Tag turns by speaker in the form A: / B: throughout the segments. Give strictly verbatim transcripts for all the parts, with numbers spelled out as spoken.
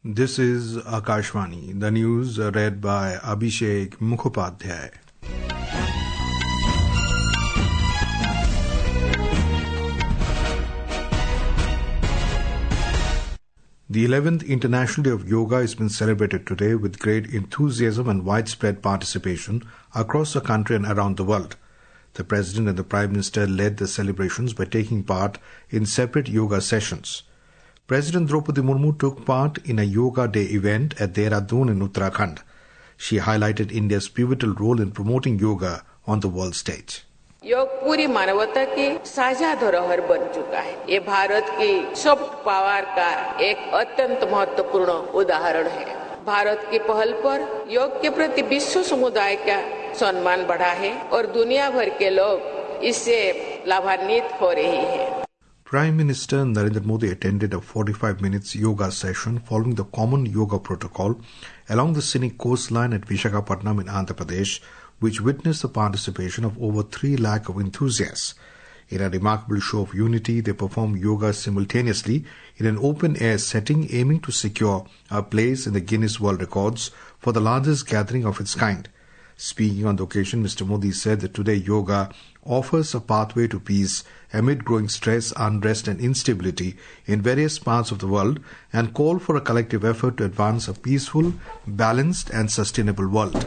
A: This is Akashvani, the news read by Abhishek Mukhopadhyay. The eleventh International Day of Yoga has been celebrated today with great enthusiasm and widespread participation across the country and around the world. The President and the Prime Minister led the celebrations by taking part in separate yoga sessions. President Draupadi Murmu took part in a Yoga Day event at Dehradun in Uttarakhand. She highlighted India's pivotal role in promoting yoga on the world stage.
B: योग पूरी मानवता की साझा धरोहर बन चुका है। ये भारत की सॉफ्ट पावर का एक अत्यंत महत्वपूर्ण उदाहरण है। भारत की पहल पर योग के प्रति विश्व समुदाय का सम्मान बढ़ा है और दुनिया भर के लोग इससे लाभान्वित हो रहे हैं।
A: Prime Minister Narendra Modi attended a forty-five minutes yoga session following the common yoga protocol along the scenic coastline at Visakhapatnam in Andhra Pradesh, which witnessed the participation of over three lakh of enthusiasts. In a remarkable show of unity, they performed yoga simultaneously in an open-air setting, aiming to secure a place in the Guinness World Records for the largest gathering of its kind. Speaking on the occasion, Mister Modi said that today yoga offers a pathway to peace amid growing stress, unrest and instability in various parts of the world, and called for a collective effort to advance a peaceful, balanced and sustainable world.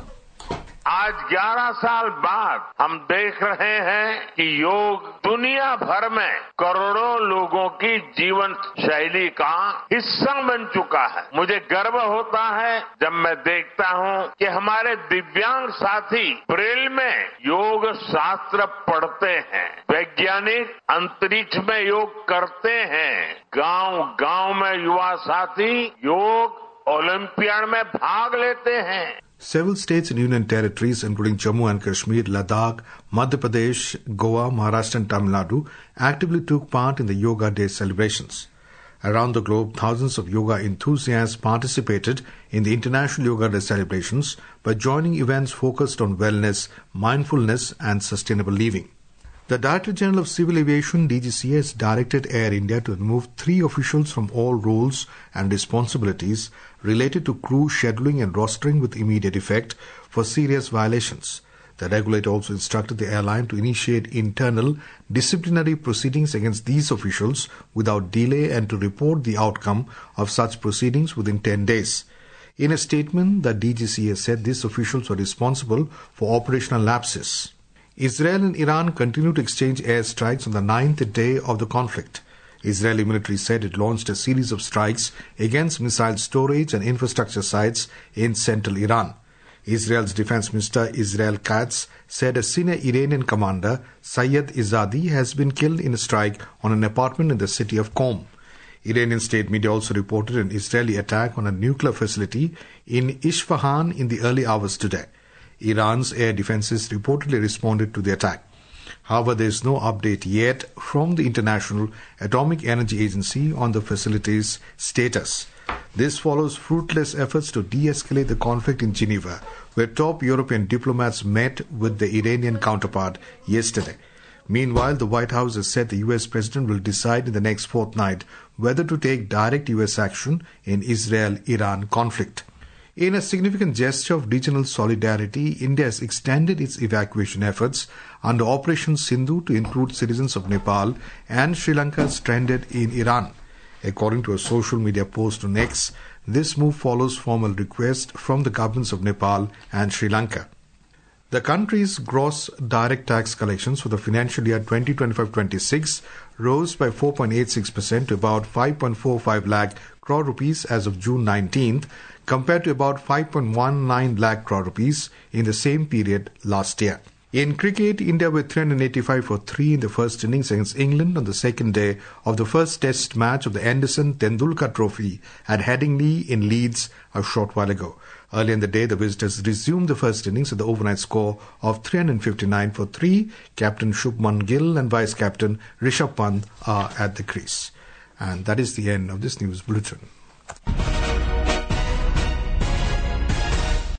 C: आज ग्यारह साल बाद हम देख रहे हैं कि योग दुनिया भर में करोड़ों लोगों की जीवन शैली का हिस्सा बन चुका है। मुझे गर्व होता है जब मैं देखता हूं कि हमारे दिव्यांग साथी ब्रेल में योग शास्त्र पढ़ते हैं, वैज्ञानिक अंतरिक्ष में योग करते हैं, गांव-गांव में युवा साथी योग ओलंपियाड में भाग लेते हैं।
A: Several states and union territories, including Jammu and Kashmir, Ladakh, Madhya Pradesh, Goa, Maharashtra and Tamil Nadu, actively took part in the Yoga Day celebrations. Around the globe, thousands of yoga enthusiasts participated in the International Yoga Day celebrations by joining events focused on wellness, mindfulness and sustainable living. The Director General of Civil Aviation, D G C A, has directed Air India to remove three officials from all roles and responsibilities related to crew scheduling and rostering with immediate effect for serious violations. The regulator also instructed the airline to initiate internal disciplinary proceedings against these officials without delay and to report the outcome of such proceedings within ten days. In a statement, the D G C A said these officials were responsible for operational lapses. Israel and Iran continue to exchange airstrikes on the ninth day of the conflict. Israeli military said it launched a series of strikes against missile storage and infrastructure sites in central Iran. Israel's defense minister Israel Katz said a senior Iranian commander, Sayyed Izadi, has been killed in a strike on an apartment in the city of Qom. Iranian state media also reported an Israeli attack on a nuclear facility in Isfahan in the early hours today. Iran's air defenses reportedly responded to the attack. However, there is no update yet from the International Atomic Energy Agency on the facility's status. This follows fruitless efforts to de-escalate the conflict in Geneva, where top European diplomats met with the Iranian counterpart yesterday. Meanwhile, the White House has said the U S President will decide in the next fortnight whether to take direct U S action in Israel-Iran conflict. In a significant gesture of regional solidarity, India has extended its evacuation efforts under Operation Sindhu to include citizens of Nepal and Sri Lanka stranded in Iran. According to a social media post on X, this move follows formal request from the governments of Nepal and Sri Lanka. The country's gross direct tax collections for the financial year twenty twenty-five twenty-six rose by four point eight six percent to about five point four five lakh crore rupees as of June nineteenth, compared to about five point one nine lakh crore rupees in the same period last year. In cricket, India were three hundred eighty-five for three in the first innings against England on the second day of the first test match of the Anderson Tendulkar Trophy at Headingley in Leeds a short while ago. Earlier in the day, the visitors resumed the first innings at the overnight score of three hundred fifty-nine for three. Captain Shubman Gill and Vice-Captain Rishabh Pant are at the crease. And that is the end of this news bulletin.